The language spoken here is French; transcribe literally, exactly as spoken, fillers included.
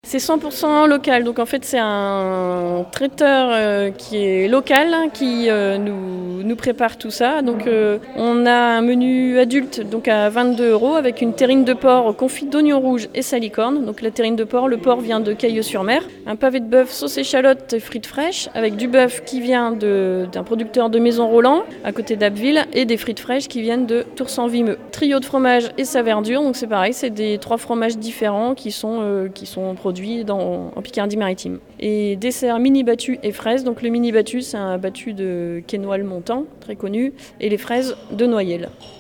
C'est cent pour cent local, donc en fait c'est un traiteur euh, qui est local qui euh, nous, nous prépare tout ça. Donc euh, on a un menu adulte donc à vingt-deux euros avec une terrine de porc confite d'oignons rouges et salicorne. Donc la terrine de porc, le porc vient de Cailleux-sur-Mer. Un pavé de bœuf sauce échalote et frites fraîches avec du bœuf qui vient de, d'un producteur de Maison Roland à côté d'Abbeville et des frites fraîches qui viennent de Tours-en-Vimeux. Trio de fromage et sa verdure, donc c'est pareil, c'est des trois fromages différents qui sont, euh, qui sont produits Dans, en Picardie-Maritime. Et dessert mini battu et fraises. Donc le mini battu, c'est un battu de quénois montant, très connu, et les fraises de Noyelles.